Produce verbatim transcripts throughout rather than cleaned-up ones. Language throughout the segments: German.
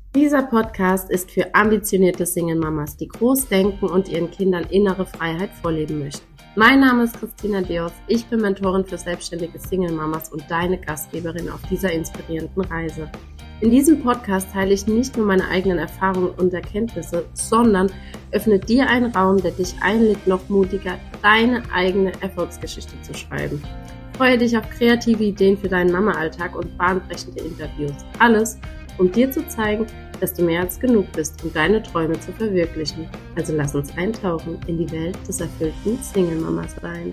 Dieser Podcast ist für ambitionierte Single-Mamas, die groß denken und ihren Kindern innere Freiheit vorleben möchten. Mein Name ist Christina Deos, ich bin Mentorin für selbstständige Single-Mamas und deine Gastgeberin auf dieser inspirierenden Reise. In diesem Podcast teile ich nicht nur meine eigenen Erfahrungen und Erkenntnisse, sondern öffne dir einen Raum, der dich einlädt, noch mutiger deine eigene Erfolgsgeschichte zu schreiben. Freue dich auf kreative Ideen für deinen Mama-Alltag und bahnbrechende Interviews. Alles, um dir zu zeigen, dass du mehr als genug bist, um deine Träume zu verwirklichen. Also lass uns eintauchen in die Welt des erfüllten Single-Mama-Seins.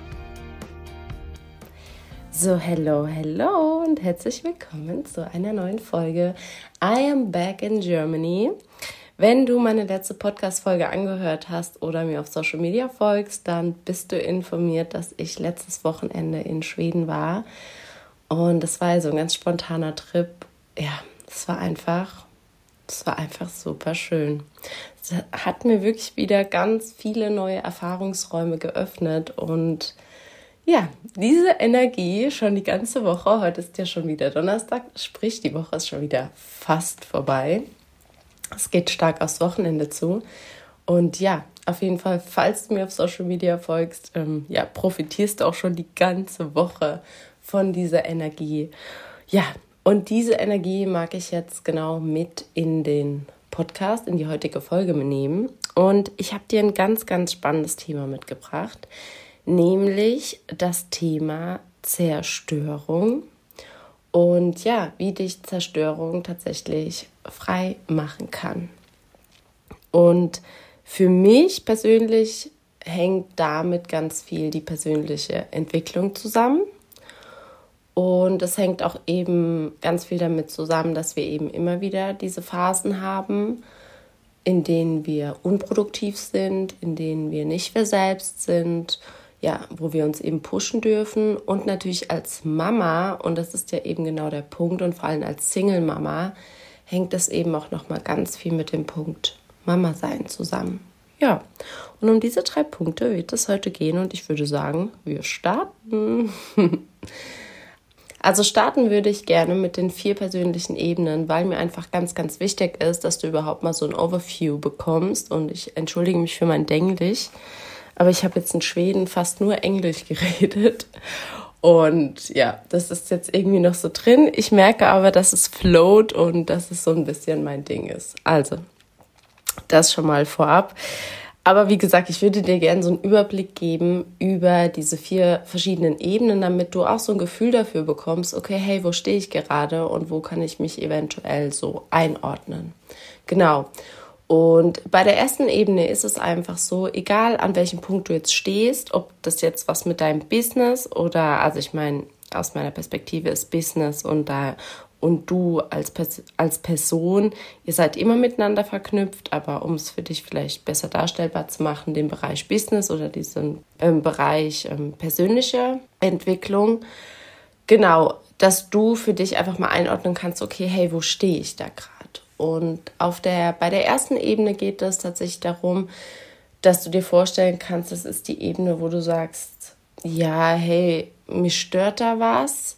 So, hello, hello und herzlich willkommen zu einer neuen Folge I am back in Germany. Wenn du meine letzte Podcast-Folge angehört hast oder mir auf Social Media folgst, dann bist du informiert, dass ich letztes Wochenende in Schweden war. Und das war also ein ganz spontaner Trip. Ja, es war einfach... Es war einfach super schön. Es hat mir wirklich wieder ganz viele neue Erfahrungsräume geöffnet und ja, diese Energie schon die ganze Woche, heute ist ja schon wieder Donnerstag, sprich die Woche ist schon wieder fast vorbei. Es geht stark aufs Wochenende zu und ja, auf jeden Fall, falls du mir auf Social Media folgst, ähm, ja, profitierst du auch schon die ganze Woche von dieser Energie. Ja, und diese Energie mag ich jetzt genau mit in den Podcast, in die heutige Folge nehmen. Und ich habe dir ein ganz, ganz spannendes Thema mitgebracht, nämlich das Thema Zerstörung. Und ja, wie dich Zerstörung tatsächlich frei machen kann. Und für mich persönlich hängt damit ganz viel die persönliche Entwicklung zusammen. Und es hängt auch eben ganz viel damit zusammen, dass wir eben immer wieder diese Phasen haben, in denen wir unproduktiv sind, in denen wir nicht wir selbst sind, ja, wo wir uns eben pushen dürfen. Und natürlich als Mama, und das ist ja eben genau der Punkt, und vor allem als Single-Mama, hängt es eben auch nochmal ganz viel mit dem Punkt Mama sein zusammen. Ja, und um diese drei Punkte wird es heute gehen und ich würde sagen, wir starten. Also starten würde ich gerne mit den vier persönlichen Ebenen, weil mir einfach ganz, ganz wichtig ist, dass du überhaupt mal so ein Overview bekommst. Und ich entschuldige mich für mein Denglisch, aber ich habe jetzt in Schweden fast nur Englisch geredet. Und ja, das ist jetzt irgendwie noch so drin. Ich merke aber, dass es float und dass es so ein bisschen mein Ding ist. Also, das schon mal vorab. Aber wie gesagt, ich würde dir gerne so einen Überblick geben über diese vier verschiedenen Ebenen, damit du auch so ein Gefühl dafür bekommst, okay, hey, wo stehe ich gerade und wo kann ich mich eventuell so einordnen? Genau. Und bei der ersten Ebene ist es einfach so, egal an welchem Punkt du jetzt stehst, ob das jetzt was mit deinem Business oder, also ich meine, aus meiner Perspektive ist Business und da und du als, Pers- als Person, ihr seid immer miteinander verknüpft, aber um es für dich vielleicht besser darstellbar zu machen, den Bereich Business oder diesen ähm, Bereich ähm, persönliche Entwicklung, genau, dass du für dich einfach mal einordnen kannst, okay, hey, wo stehe ich da gerade? Und auf der, bei der ersten Ebene geht es tatsächlich darum, dass du dir vorstellen kannst, das ist die Ebene, wo du sagst, ja, hey, mich stört da was,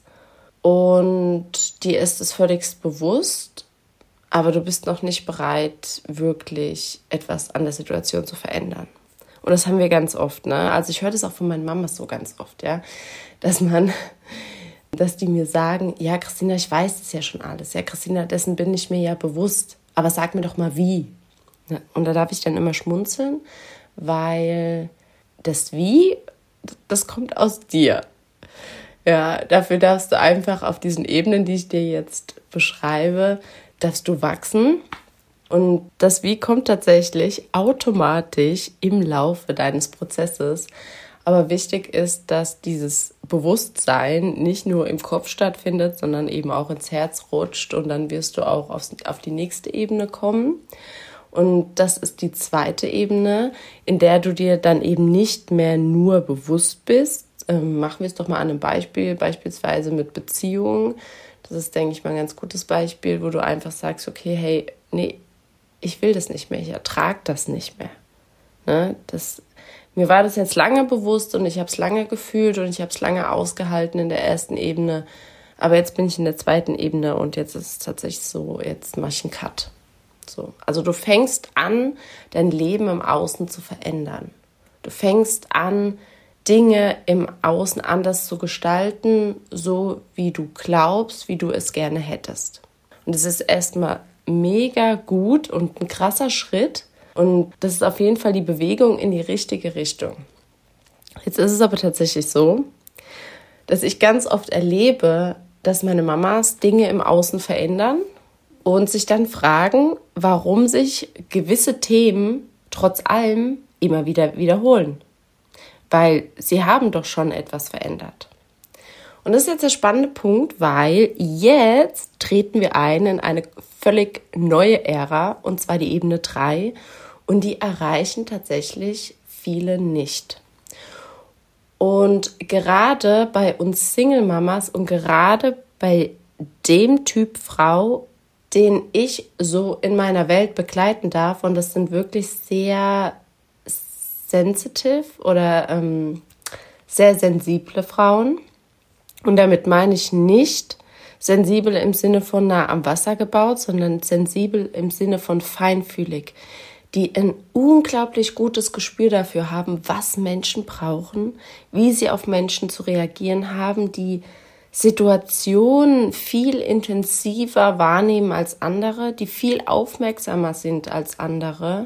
und dir ist es völligst bewusst, aber du bist noch nicht bereit, wirklich etwas an der Situation zu verändern. Und das haben wir ganz oft, ne? Also ich höre das auch von meinen Mamas so ganz oft, ja, dass man, dass die mir sagen, ja, Christina, ich weiß das ja schon alles. Ja, Christina, dessen bin ich mir ja bewusst. Aber sag mir doch mal, wie. Und da darf ich dann immer schmunzeln, weil das Wie, das kommt aus dir. Ja, dafür darfst du einfach auf diesen Ebenen, die ich dir jetzt beschreibe, darfst du wachsen. Und das Wie kommt tatsächlich automatisch im Laufe deines Prozesses. Aber wichtig ist, dass dieses Bewusstsein nicht nur im Kopf stattfindet, sondern eben auch ins Herz rutscht. Und dann wirst du auch aufs, auf die nächste Ebene kommen. Und das ist die zweite Ebene, in der du dir dann eben nicht mehr nur bewusst bist. Ähm, machen wir es doch mal an einem Beispiel, beispielsweise mit Beziehungen. Das ist, denke ich mal, ein ganz gutes Beispiel, wo du einfach sagst, okay, hey, nee, ich will das nicht mehr, ich ertrage das nicht mehr. Ne? Das, mir war das jetzt lange bewusst und ich habe es lange gefühlt und ich habe es lange ausgehalten in der ersten Ebene, Aber jetzt bin ich in der zweiten Ebene und jetzt ist es tatsächlich so, jetzt mache ich einen Cut. So. Also du fängst an, dein Leben im Außen zu verändern. Du fängst an, Dinge im Außen anders zu gestalten, so wie du glaubst, wie du es gerne hättest. Und es ist erstmal mega gut und ein krasser Schritt. Und das ist auf jeden Fall die Bewegung in die richtige Richtung. Jetzt ist es aber tatsächlich so, dass ich ganz oft erlebe, dass meine Mamas Dinge im Außen verändern und sich dann fragen, warum sich gewisse Themen trotz allem immer wieder wiederholen. Weil sie haben doch schon etwas verändert. Und das ist jetzt der spannende Punkt, weil jetzt treten wir ein in eine völlig neue Ära, und zwar die Ebene drei, und die erreichen tatsächlich viele nicht. Und gerade bei uns Single-Mamas und gerade bei dem Typ Frau, den ich so in meiner Welt begleiten darf, und das sind wirklich sehr sensitive oder ähm, sehr sensible Frauen. Und damit meine ich nicht sensibel im Sinne von nah am Wasser gebaut, sondern sensibel im Sinne von feinfühlig, die ein unglaublich gutes Gespür dafür haben, was Menschen brauchen, wie sie auf Menschen zu reagieren haben, die Situationen viel intensiver wahrnehmen als andere, die viel aufmerksamer sind als andere.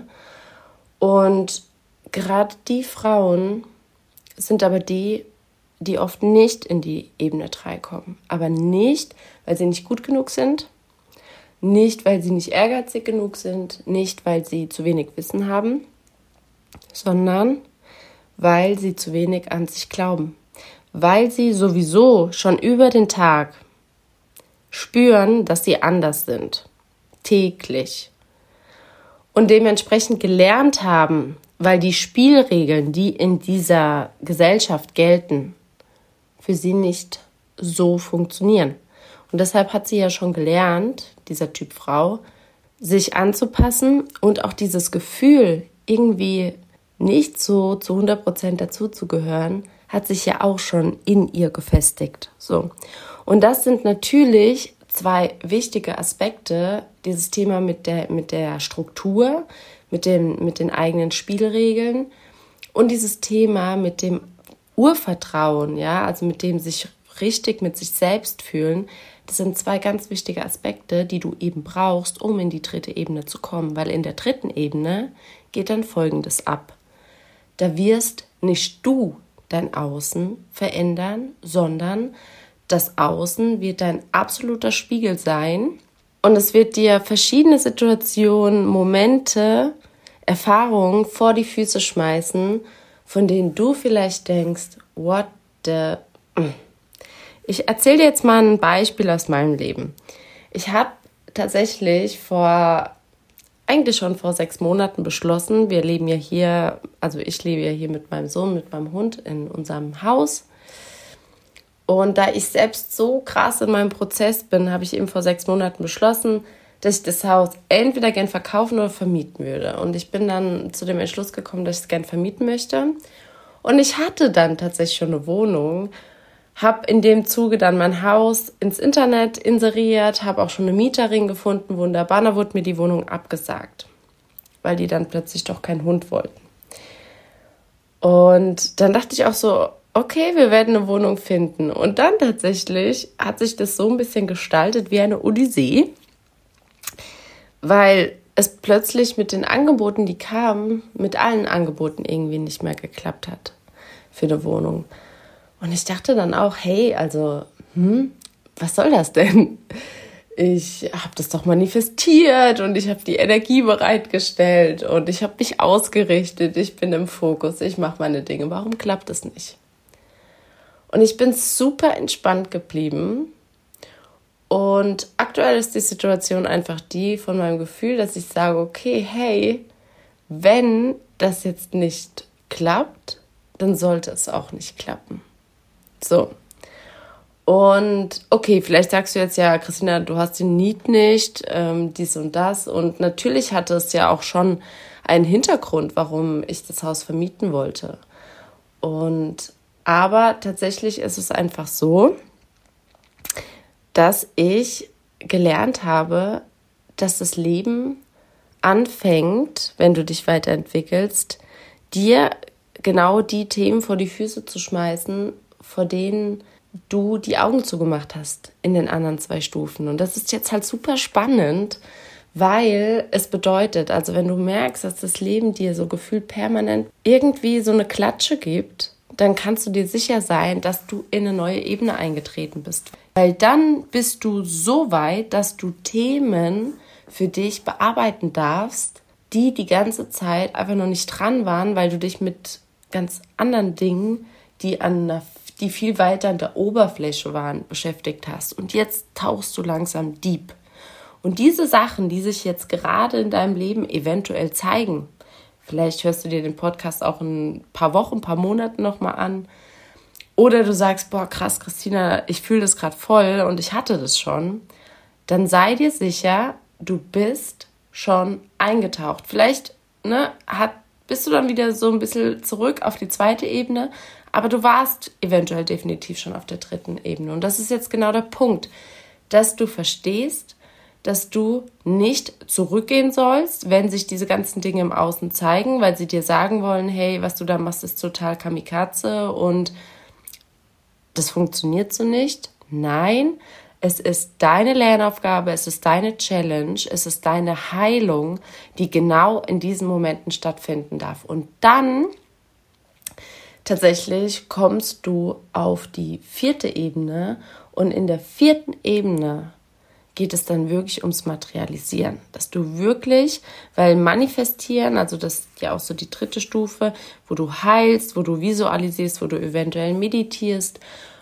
Und gerade die Frauen sind aber die, die oft nicht in die Ebene drei kommen. Aber nicht, weil sie nicht gut genug sind, nicht, weil sie nicht ehrgeizig genug sind, nicht, weil sie zu wenig Wissen haben, sondern weil sie zu wenig an sich glauben. Weil sie sowieso schon über den Tag spüren, dass sie anders sind. Täglich. Und dementsprechend gelernt haben, weil die Spielregeln, die in dieser Gesellschaft gelten, für sie nicht so funktionieren. Und deshalb hat sie ja schon gelernt, dieser Typ Frau, sich anzupassen und auch dieses Gefühl, irgendwie nicht so zu hundert Prozent dazuzugehören, hat sich ja auch schon in ihr gefestigt. So. Und das sind natürlich zwei wichtige Aspekte, dieses Thema mit der, mit der Struktur, mit dem, mit den eigenen Spielregeln und dieses Thema mit dem Urvertrauen, ja, also mit dem sich richtig mit sich selbst fühlen. Das sind zwei ganz wichtige Aspekte, die du eben brauchst, um in die dritte Ebene zu kommen. Weil in der dritten Ebene geht dann Folgendes ab. Da wirst nicht du dein Außen verändern, sondern das Außen wird dein absoluter Spiegel sein. Und es wird dir verschiedene Situationen, Momente, Erfahrungen vor die Füße schmeißen, von denen du vielleicht denkst, what the... Ich erzähle dir jetzt mal ein Beispiel aus meinem Leben. Ich habe tatsächlich vor, eigentlich schon vor sechs Monaten beschlossen, wir leben ja hier, also ich lebe ja hier mit meinem Sohn, mit meinem Hund in unserem Haus. Und da ich selbst so krass in meinem Prozess bin, habe ich eben vor sechs Monaten beschlossen, dass ich das Haus entweder gern verkaufen oder vermieten würde. Und ich bin dann zu dem Entschluss gekommen, dass ich es gern vermieten möchte. Und ich hatte dann tatsächlich schon eine Wohnung, habe in dem Zuge dann mein Haus ins Internet inseriert, habe auch schon eine Mieterin gefunden, wunderbar, da wurde mir die Wohnung abgesagt, weil die dann plötzlich doch keinen Hund wollten. Und dann dachte ich auch so, okay, wir werden eine Wohnung finden. Und dann tatsächlich hat sich das so ein bisschen gestaltet wie eine Odyssee, weil es plötzlich mit den Angeboten, die kamen, mit allen Angeboten irgendwie nicht mehr geklappt hat für eine Wohnung. Und ich dachte dann auch, hey, also, hm, was soll das denn? Ich habe das doch manifestiert und ich habe die Energie bereitgestellt und ich habe mich ausgerichtet, ich bin im Fokus, ich mache meine Dinge. Warum klappt es nicht? Und ich bin super entspannt geblieben. Und aktuell ist die Situation einfach die von meinem Gefühl, dass ich sage, okay, hey, wenn das jetzt nicht klappt, dann sollte es auch nicht klappen. So. Und okay, vielleicht sagst du jetzt, ja, Christina, du hast den Need nicht, ähm, dies und das. Und natürlich hatte es ja auch schon einen Hintergrund, warum ich das Haus vermieten wollte. Und aber tatsächlich ist es einfach so, dass ich gelernt habe, dass das Leben anfängt, wenn du dich weiterentwickelst, dir genau die Themen vor die Füße zu schmeißen, vor denen du die Augen zugemacht hast in den anderen zwei Stufen. Und das ist jetzt halt super spannend, weil es bedeutet, also wenn du merkst, dass das Leben dir so gefühlt permanent irgendwie so eine Klatsche gibt, dann kannst du dir sicher sein, dass du in eine neue Ebene eingetreten bist. Weil dann bist du so weit, dass du Themen für dich bearbeiten darfst, die die ganze Zeit einfach noch nicht dran waren, weil du dich mit ganz anderen Dingen, die an einer, die viel weiter an der Oberfläche waren, beschäftigt hast. Und jetzt tauchst du langsam deep. Und diese Sachen, die sich jetzt gerade in deinem Leben eventuell zeigen, vielleicht hörst du dir den Podcast auch in ein paar Wochen, ein paar Monaten nochmal an, oder du sagst, boah krass, Christina, ich fühle das gerade voll und ich hatte das schon, dann sei dir sicher, du bist schon eingetaucht. Vielleicht ne, hat, bist du dann wieder so ein bisschen zurück auf die zweite Ebene, aber du warst eventuell definitiv schon auf der dritten Ebene. Und das ist jetzt genau der Punkt, dass du verstehst, dass du nicht zurückgehen sollst, wenn sich diese ganzen Dinge im Außen zeigen, weil sie dir sagen wollen, hey, was du da machst, ist total Kamikaze und das funktioniert so nicht. Nein, es ist deine Lernaufgabe, es ist deine Challenge, es ist deine Heilung, die genau in diesen Momenten stattfinden darf. Und dann tatsächlich kommst du auf die vierte Ebene und in der vierten Ebene geht es dann wirklich ums Materialisieren, dass du wirklich, weil Manifestieren, also das ist ja auch so die dritte Stufe, wo du heilst, wo du visualisierst, wo du eventuell meditierst.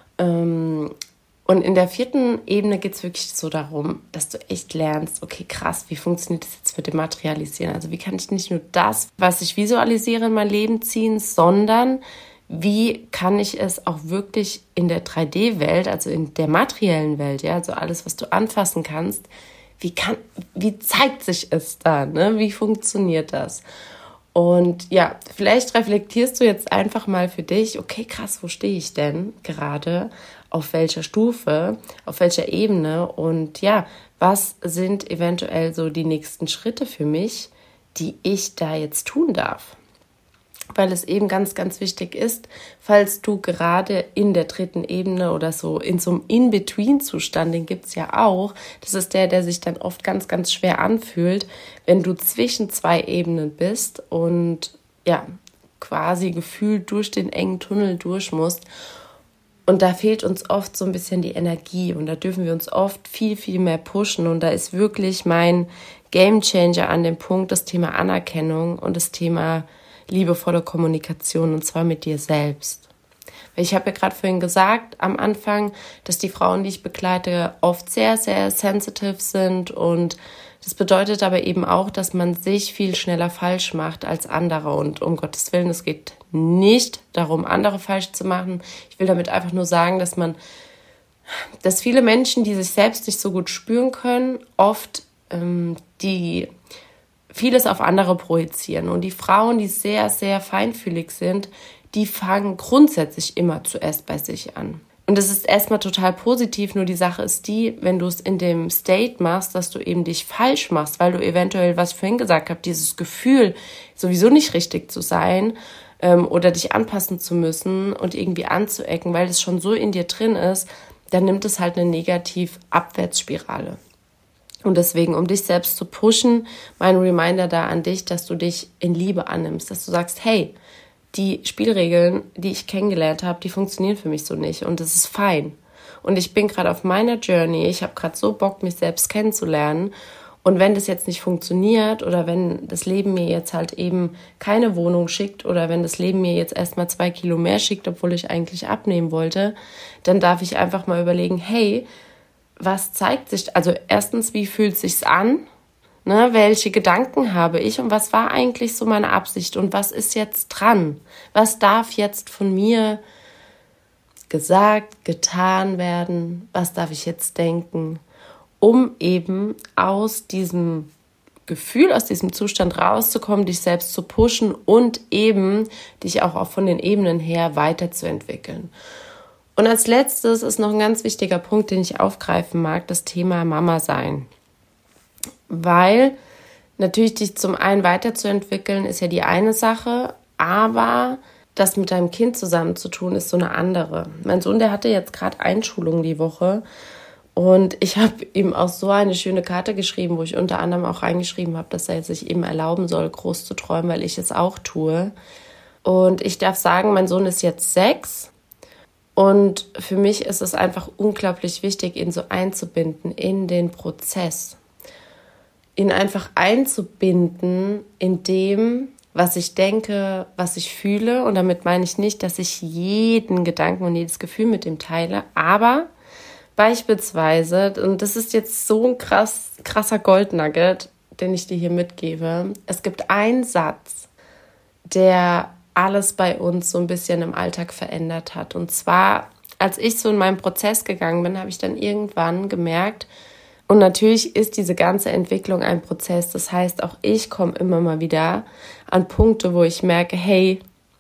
Und in der vierten Ebene geht es wirklich so darum, dass du echt lernst, okay, krass, wie funktioniert das jetzt mit dem Materialisieren? Also wie kann ich nicht nur das, was ich visualisiere, in mein Leben ziehen, sondern wie kann ich es auch wirklich in der drei D Welt, also in der materiellen Welt, ja, also alles, was du anfassen kannst, wie kann, wie zeigt sich es da, ne? Wie funktioniert das? Und ja, vielleicht reflektierst du jetzt einfach mal für dich, okay, krass, wo stehe ich denn gerade? Auf welcher Stufe? Auf welcher Ebene? Und ja, was sind eventuell so die nächsten Schritte für mich, die ich da jetzt tun darf? Weil es eben ganz, ganz wichtig ist, falls du gerade in der dritten Ebene oder so in so einem In-Between-Zustand, den gibt es ja auch, das ist der, der sich dann oft ganz, ganz schwer anfühlt, wenn du zwischen zwei Ebenen bist und ja, quasi gefühlt durch den engen Tunnel durch musst. Und da fehlt uns oft so ein bisschen die Energie und da dürfen wir uns oft viel, viel mehr pushen und da ist wirklich mein Gamechanger an dem Punkt das Thema Anerkennung und das Thema liebevolle Kommunikation und zwar mit dir selbst. Weil ich habe ja gerade vorhin gesagt am Anfang, dass die Frauen, die ich begleite, oft sehr, sehr sensitive sind und das bedeutet aber eben auch, dass man sich viel schneller falsch macht als andere und um Gottes Willen, es geht nicht darum, andere falsch zu machen. Ich will damit einfach nur sagen, dass man, dass viele Menschen, die sich selbst nicht so gut spüren können, oft ähm, die vieles auf andere projizieren. Und die Frauen, die sehr, sehr feinfühlig sind, die fangen grundsätzlich immer zuerst bei sich an. Und das ist erstmal total positiv, nur die Sache ist die, wenn du es in dem State machst, dass du eben dich falsch machst, weil du eventuell, was ich vorhin gesagt habe, dieses Gefühl, sowieso nicht richtig zu sein ähm, oder dich anpassen zu müssen und irgendwie anzuecken, weil es schon so in dir drin ist, dann nimmt es halt eine Negativ-Abwärtsspirale. Und deswegen, um dich selbst zu pushen, mein Reminder da an dich, dass du dich in Liebe annimmst, dass du sagst, hey, die Spielregeln, die ich kennengelernt habe, die funktionieren für mich so nicht und das ist fein. Und ich bin gerade auf meiner Journey, ich habe gerade so Bock, mich selbst kennenzulernen und wenn das jetzt nicht funktioniert oder wenn das Leben mir jetzt halt eben keine Wohnung schickt oder wenn das Leben mir jetzt erstmal zwei Kilo mehr schickt, obwohl ich eigentlich abnehmen wollte, dann darf ich einfach mal überlegen, hey, was zeigt sich, also erstens, wie fühlt es sich an, ne, welche Gedanken habe ich und was war eigentlich so meine Absicht und was ist jetzt dran, was darf jetzt von mir gesagt, getan werden, was darf ich jetzt denken, um eben aus diesem Gefühl, aus diesem Zustand rauszukommen, dich selbst zu pushen und eben dich auch von den Ebenen her weiterzuentwickeln. Und als letztes ist noch ein ganz wichtiger Punkt, den ich aufgreifen mag, das Thema Mama sein. Weil natürlich dich zum einen weiterzuentwickeln, ist ja die eine Sache, aber das mit deinem Kind zusammen zu tun, ist so eine andere. Mein Sohn, der hatte jetzt gerade Einschulung die Woche und ich habe ihm auch so eine schöne Karte geschrieben, wo ich unter anderem auch reingeschrieben habe, dass er sich eben erlauben soll, groß zu träumen, weil ich es auch tue. Und ich darf sagen, mein Sohn ist jetzt sechs und für mich ist es einfach unglaublich wichtig, ihn so einzubinden in den Prozess. Ihn einfach einzubinden in dem, was ich denke, was ich fühle. Und damit meine ich nicht, dass ich jeden Gedanken und jedes Gefühl mit ihm teile. Aber beispielsweise, und das ist jetzt so ein krass, krasser Goldnugget, den ich dir hier mitgebe. Es gibt einen Satz, der alles bei uns so ein bisschen im Alltag verändert hat. Und zwar, als ich so in meinen Prozess gegangen bin, habe ich dann irgendwann gemerkt, und natürlich ist diese ganze Entwicklung ein Prozess. Das heißt, auch ich komme immer mal wieder an Punkte, wo ich merke, hey,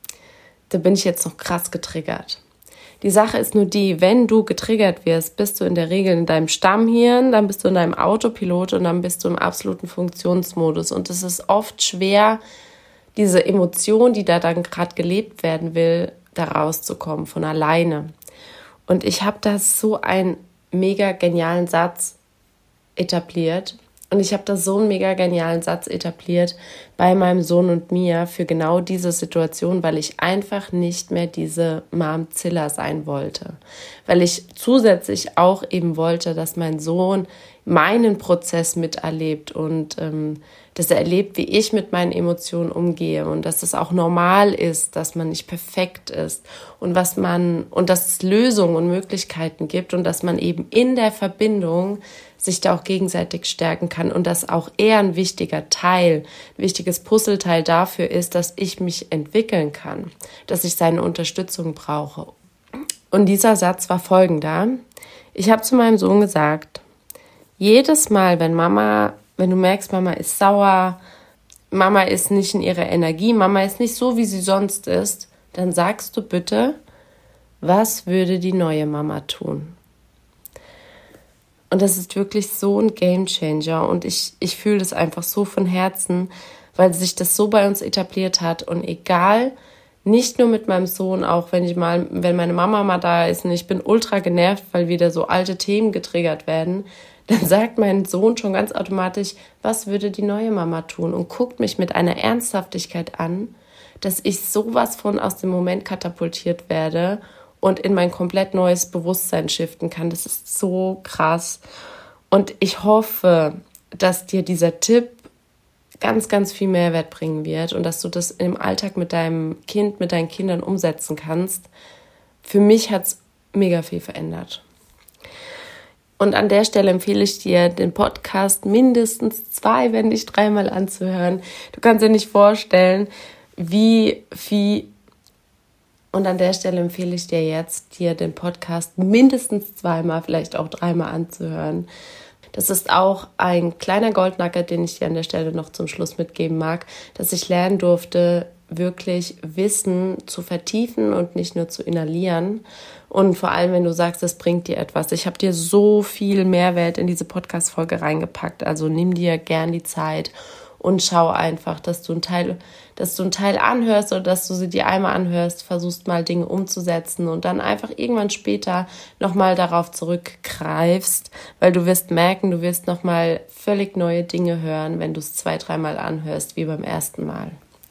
da bin ich jetzt noch krass getriggert. Die Sache ist nur die, wenn du getriggert wirst, bist du in der Regel in deinem Stammhirn, dann bist du in deinem Autopilot und dann bist du im absoluten Funktionsmodus. Und es ist oft schwer, diese Emotion, die da dann gerade gelebt werden will, da rauszukommen von alleine. Und ich habe da so einen mega genialen Satz etabliert. Und ich habe da so einen mega genialen Satz etabliert bei meinem Sohn und mir für genau diese Situation, weil ich einfach nicht mehr diese Mom-Zilla sein wollte. Weil ich zusätzlich auch eben wollte, dass mein Sohn meinen Prozess miterlebt und ähm, dass er erlebt, wie ich mit meinen Emotionen umgehe und dass es auch normal ist, dass man nicht perfekt ist und was man und dass es Lösungen und Möglichkeiten gibt und dass man eben in der Verbindung sich da auch gegenseitig stärken kann und dass auch er ein wichtiger Teil, ein wichtiges Puzzleteil dafür ist, dass ich mich entwickeln kann, dass ich seine Unterstützung brauche. Und dieser Satz war folgender: Ich habe zu meinem Sohn gesagt, jedes Mal, wenn Mama, wenn du merkst, Mama ist sauer, Mama ist nicht in ihrer Energie, Mama ist nicht so, wie sie sonst ist, dann sagst du bitte, was würde die neue Mama tun? Und das ist wirklich so ein Gamechanger und ich, ich fühle das einfach so von Herzen, weil sich das so bei uns etabliert hat und egal, nicht nur mit meinem Sohn, auch wenn ich mal, wenn meine Mama mal da ist und ich bin ultra genervt, weil wieder so alte Themen getriggert werden, dann sagt mein Sohn schon ganz automatisch, was würde die neue Mama tun und guckt mich mit einer Ernsthaftigkeit an, dass ich sowas von aus dem Moment katapultiert werde und in mein komplett neues Bewusstsein shiften kann. Das ist so krass. Und ich hoffe, dass dir dieser Tipp ganz, ganz viel Mehrwert bringen wird und dass du das im Alltag mit deinem Kind, mit deinen Kindern umsetzen kannst. Für mich hat es mega viel verändert. Und an der Stelle empfehle ich dir, den Podcast mindestens zwei, wenn nicht dreimal anzuhören. Du kannst dir nicht vorstellen, wie viel. Und an der Stelle empfehle ich dir jetzt, dir den Podcast mindestens zweimal, vielleicht auch dreimal anzuhören. Das ist auch ein kleiner Goldnugget, den ich dir an der Stelle noch zum Schluss mitgeben mag, dass ich lernen durfte, wirklich Wissen zu vertiefen und nicht nur zu inhalieren. Und vor allem, wenn du sagst, es bringt dir etwas. Ich habe dir so viel Mehrwert in diese Podcast-Folge reingepackt. Also nimm dir gern die Zeit und schau einfach, dass du einen Teil, dass du einen Teil anhörst oder dass du sie dir einmal anhörst, versuchst mal Dinge umzusetzen und dann einfach irgendwann später nochmal darauf zurückgreifst, weil du wirst merken, du wirst nochmal völlig neue Dinge hören, wenn du es zwei, dreimal anhörst, wie beim ersten Mal.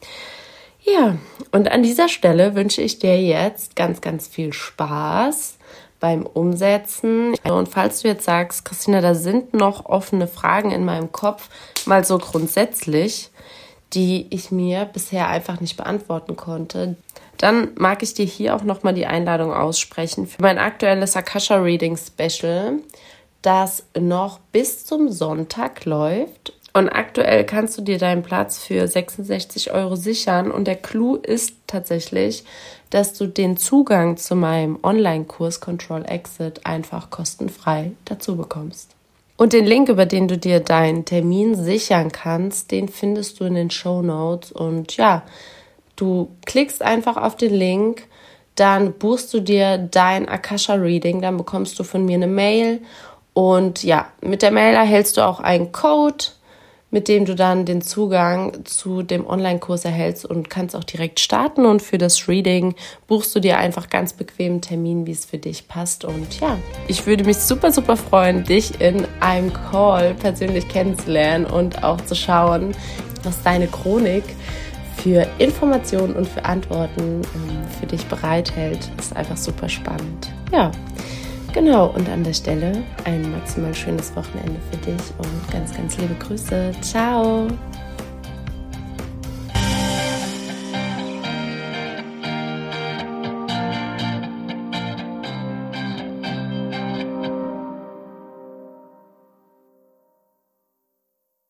Ja, und an dieser Stelle wünsche ich dir jetzt ganz, ganz viel Spaß beim Umsetzen. Und falls du jetzt sagst, Christina, da sind noch offene Fragen in meinem Kopf, mal so grundsätzlich, die ich mir bisher einfach nicht beantworten konnte, dann mag ich dir hier auch nochmal die Einladung aussprechen für mein aktuelles Akasha Reading Special, das noch bis zum Sonntag läuft. Und aktuell kannst du dir deinen Platz für sechsundsechzig Euro sichern. Und der Clou ist tatsächlich, dass du den Zugang zu meinem Online-Kurs Control Exit einfach kostenfrei dazu bekommst. Und den Link, über den du dir deinen Termin sichern kannst, den findest du in den Shownotes. Und ja, du klickst einfach auf den Link, dann buchst du dir dein Akasha-Reading, dann bekommst du von mir eine Mail und ja, mit der Mail erhältst du auch einen Code, mit dem du dann den Zugang zu dem Online-Kurs erhältst und kannst auch direkt starten. Und für das Reading buchst du dir einfach ganz bequem einen Termin, wie es für dich passt. Und ja, ich würde mich super, super freuen, dich in einem Call persönlich kennenzulernen und auch zu schauen, was deine Chronik für Informationen und für Antworten ähm, für dich bereithält. Das ist einfach super spannend. Ja, genau. Und an der Stelle ein maximal schönes Wochenende für dich und ganz, ganz liebe Grüße. Ciao!